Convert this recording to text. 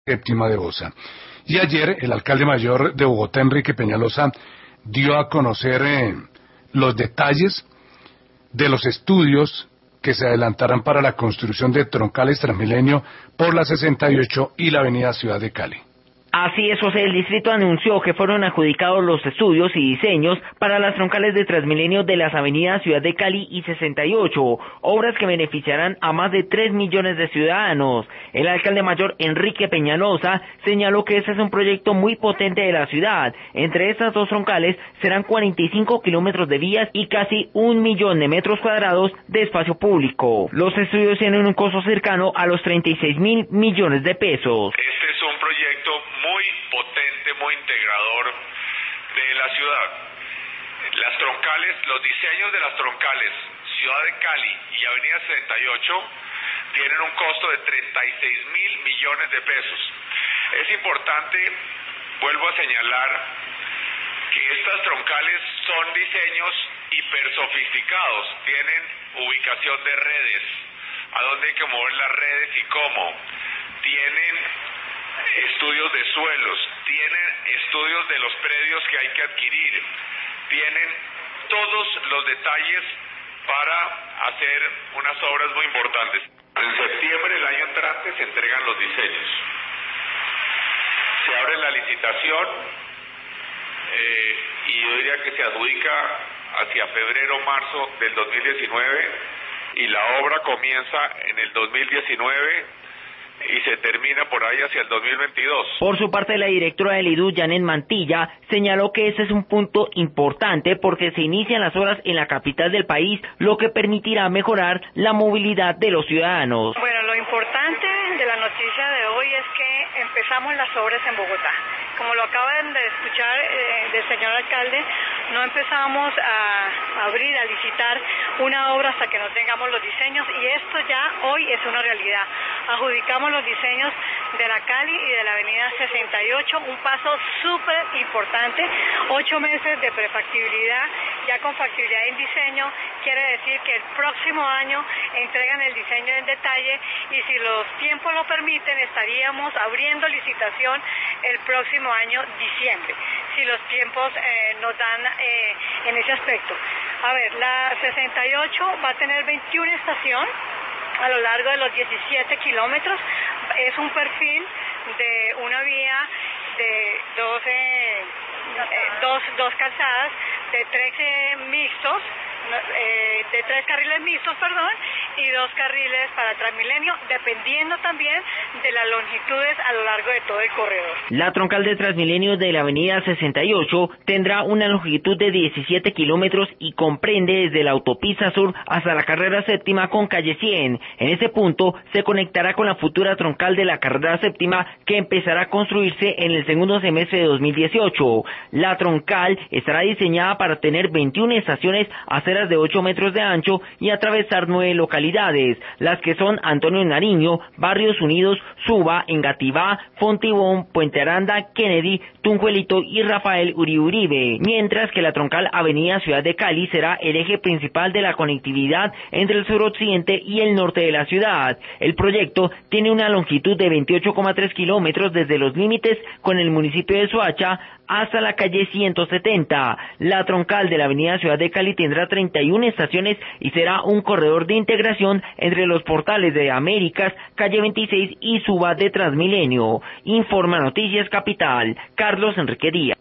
séptima de Bosa. Y ayer el alcalde mayor de Bogotá, Enrique Peñalosa, dio a conocer los detalles de los estudios que se adelantarán para la construcción de troncales Transmilenio por la 68 y la avenida Ciudad de Cali. Así es, José, el distrito anunció que fueron adjudicados los estudios y diseños para las troncales de Transmilenio de las avenidas Ciudad de Cali y 68, obras que beneficiarán a más de 3 millones de ciudadanos. El alcalde mayor Enrique Peñalosa señaló que este es un proyecto muy potente de la ciudad. Entre estas dos troncales serán 45 kilómetros de vías y casi 1 millón de metros cuadrados de espacio público. Los estudios tienen un costo cercano a los 36.000 millones de pesos. Este es un proyecto muy potente, muy integrador de la ciudad. Las troncales, los diseños de las troncales Ciudad de Cali y Avenida 68 tienen un costo de 36.000 millones de pesos. Es importante, vuelvo a señalar, que estas troncales son diseños hiper sofisticados, tienen ubicación de redes, a dónde hay que mover las redes y cómo, tienen estudios de suelos, tienen estudios de los predios que hay que adquirir, tienen todos los detalles para hacer unas obras muy importantes. En septiembre del año entrante se entregan los diseños, se abre la licitación y yo diría que se adjudica hacia febrero o marzo del 2019 y la obra comienza en el 2019 y se termina por ahí hacia el 2022. Por su parte, la directora del IDU, Janet Mantilla, señaló que ese es un punto importante porque se inician las obras en la capital del país, lo que permitirá mejorar la movilidad de los ciudadanos. Bueno, lo importante de la noticia de hoy es que empezamos las obras en Bogotá. Como lo acaban de escuchar del señor alcalde, no empezamos a abrir, a licitar una obra hasta que no tengamos los diseños y esto ya hoy es una realidad. Adjudicamos los diseños de la Cali y de la avenida 68, un paso súper importante, 8 meses de prefactibilidad, ya con factibilidad en diseño, quiere decir que el próximo año entregan el diseño en detalle y si los tiempos lo permiten estaríamos abriendo licitación el próximo año diciembre, si los tiempos nos dan en ese aspecto. A ver, la 68 va a tener 21 estaciones a lo largo de los 17 kilómetros, es un perfil de una vía de dos calzadas, de 13 mixtos, de 3 carriles mixtos, y 2 carriles para Transmilenio, dependiendo también de las longitudes a lo largo de todo el corredor. La troncal de Transmilenio de la avenida 68 tendrá una longitud de 17 kilómetros y comprende desde la autopista sur hasta la carrera séptima con calle 100. En ese punto se conectará con la futura troncal de la carrera séptima que empezará a construirse en el segundo semestre de 2018. La troncal estará diseñada para tener 21 estaciones, aceras de 8 metros de ancho y atravesar 9 localidades, las que son Antonio Nariño, Barrios Unidos, Suba, Engativá, Fontibón, Puente Aranda, Kennedy, Tunjuelito y Rafael Uribe, mientras que la troncal avenida Ciudad de Cali será el eje principal de la conectividad entre el suroccidente y el norte de la ciudad. El proyecto tiene una longitud de 28,3 kilómetros desde los límites con el municipio de Soacha hasta la calle 170. La troncal de la avenida Ciudad de Cali tendrá 31 estaciones y será un corredor de integración entre los portales de Américas, calle 26 y Suba de Transmilenio. Informa Noticias Capital, Carlos Enrique Díaz.